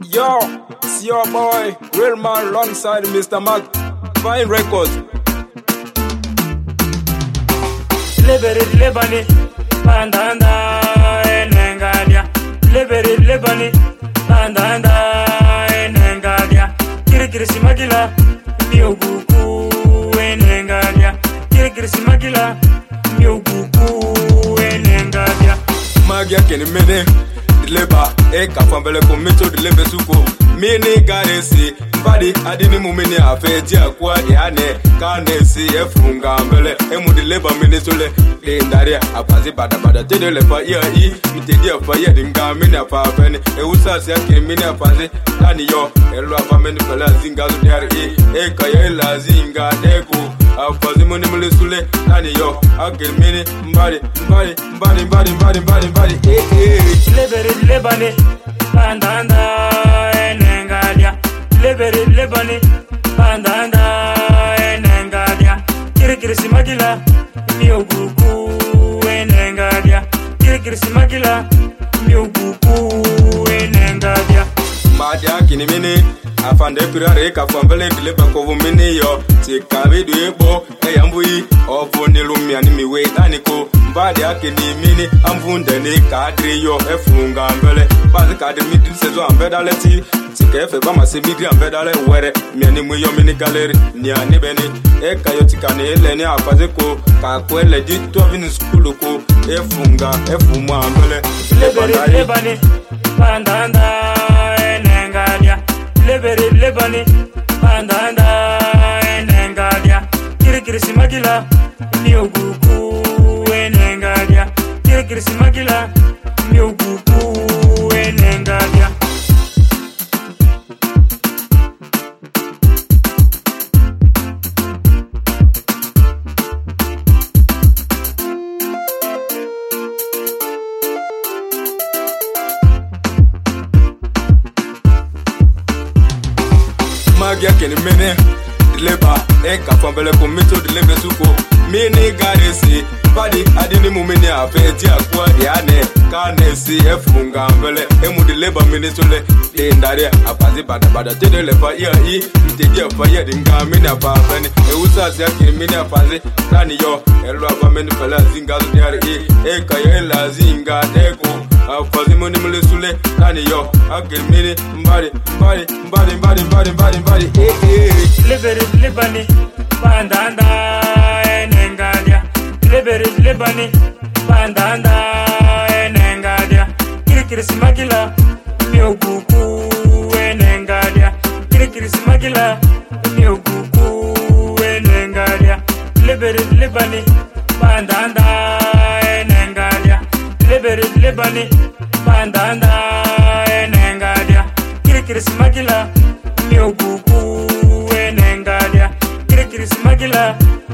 Yo, it's your boy, Real Man alongside Mr. Mac, Fine Records. Lebani, bandanda, enengadia. Lebani, bandanda, enengadia. Kirikirisi magila, miuguku, enengadia. Kirikirisi magila, miuguku, enengadia. Magia kenimene, dileba, eka fambele komito dilebe suko. Mini garesi, mbadi adini mumini afeji akwa diane. Kanesi efunga mbele, emu dileba mini sole. Lindaria, apazi bada tedele fa iya i. Mitedia fa iya dinga mini afafeni. Usasi ya mini apazi, lani yo. Elu afameni pala zinga zuniari i. Eka ya ila zinga deku. Apazi muni muli sule, lani yo. Akil mini mbadi. Lebani, bandanda, enengadia. Lebani, bandanda, enengadia. Kirikirisi magila, miuguku, enengadia. Kirikirisi magila, miuguku, enengadia. Madia kinimini, afande kurare kafambele dileba kovumini yo. Tikabi duebo, eyambui, ovoni lumia ni miwe taniko. Mbadi kinimini, amvundeni kadri yo, efunga mbele. Bazi kadri midi sezo ambedale ti. Tikefe bama se midi ambedale were. Miani mwiyo mini galeri, niani beni. Eka yo tikani eleni afazeko. Kakwele di tuavini skuluko. Efunga, efumwa mbele. Lebani, bandanda, enengadia. Lebani, bandanda, enengadia. Kirikirisi magila, miuguku, enengadia. Kirikirisi magila, miuguku, enengadia. Magia kenimene, dileba, eka fambele komito dilebe suko. Mini garesi, mbadi adini mumini afeji akwa diane. Kanesi efunga mbele, emu dileba mini sole. Lindaria, apazi bada tedele fa iya i. Mtedia fa iya dinga mini afafeni. Usasi ya mini apazi, lani yo. Elu afameni pala zinga zuniari i. Eka ya ila zinga deku. Apazi muni muli sule, lani yo. Akil mini mbadi. Lebani, bandanda, enengadia. Lebani, bandanda, enengadia. Kirikirisi magila, miuguku, enengadia. Kirikirisi magila, miuguku, enengadia. Lebani, bandanda, enengadia. Lebani, bandanda, enengadia. Kirikirisi magila, miuguku, enengadia. Kirikirisi magila,